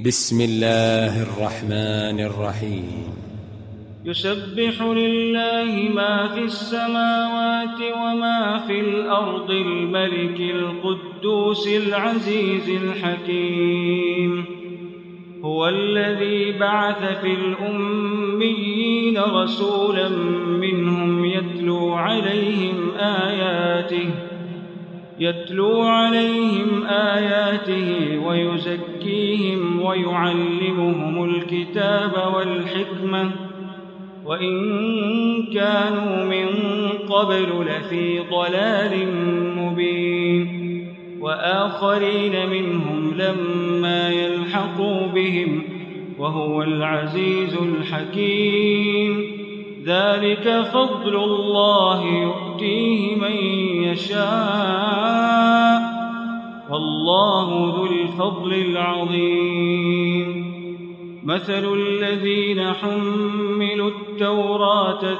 بسم الله الرحمن الرحيم. يسبح لله ما في السماوات وما في الأرض الملك القدوس العزيز الحكيم. هو الذي بعث في الأميين رسولا منهم يتلو عليهم آياته ويزكيهم ويعلمهم الكتاب والحكمة وإن كانوا من قبل لفي ضلال مبين. وآخرين منهم لما يلحقوا بهم وهو العزيز الحكيم. ذلك فضل الله يؤتيه من يشاء والله ذو الفضل العظيم. مثل الذين حملوا التوراة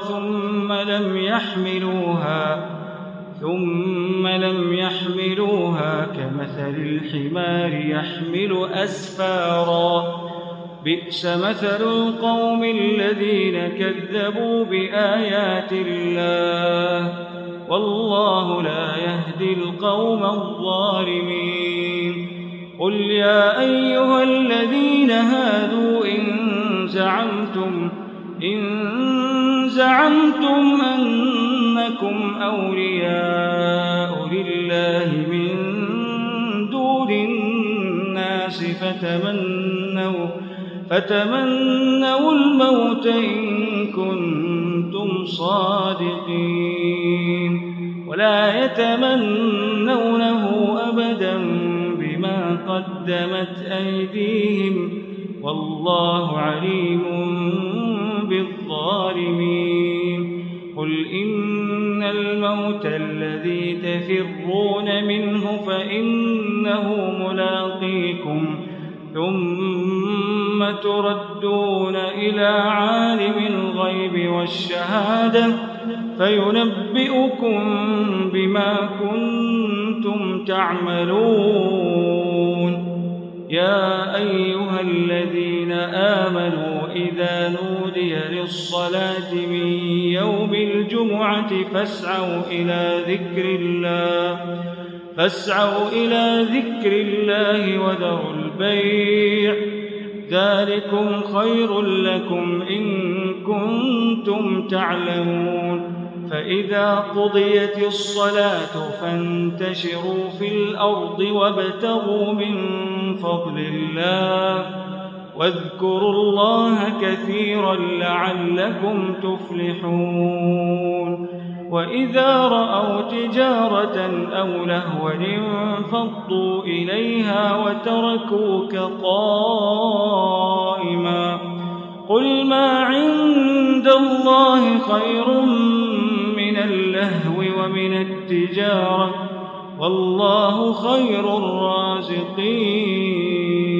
ثم لم يحملوها كمثل الحمار يحمل أسفارا. بئس مثل القوم الذين كذبوا بآيات الله والله لا يهدي القوم الظالمين. قل يا أيها الذين هادوا إن زعمتم أنكم أولياء لله من دون الناس فتمنوا الموت إن كنتم صادقين ولا يتمنونه أبدا بما قدمت أيديهم والله عليم بالظالمين. قل إن الموت الذي تفرون منه فإنه ملاقيكم ثم تردون إلى عالم الغيب والشهادة فينبئكم بما كنتم تعملون. يا أيها الذين آمنوا إذا نودي للصلاة من يوم الجمعة فاسعوا إلى ذكر الله وذروا البيع ذلكم خير لكم إن كنتم تعلمون. فإذا قضيت الصلاة فانتشروا في الأرض وابتغوا من فضل الله واذكروا الله كثيرا لعلكم تفلحون. وإذا رأوا تجارة أو لهوا انفضوا إليها وتركوك قائما. قل ما عند الله خير من اللهو ومن التجارة والله خير الرازقين.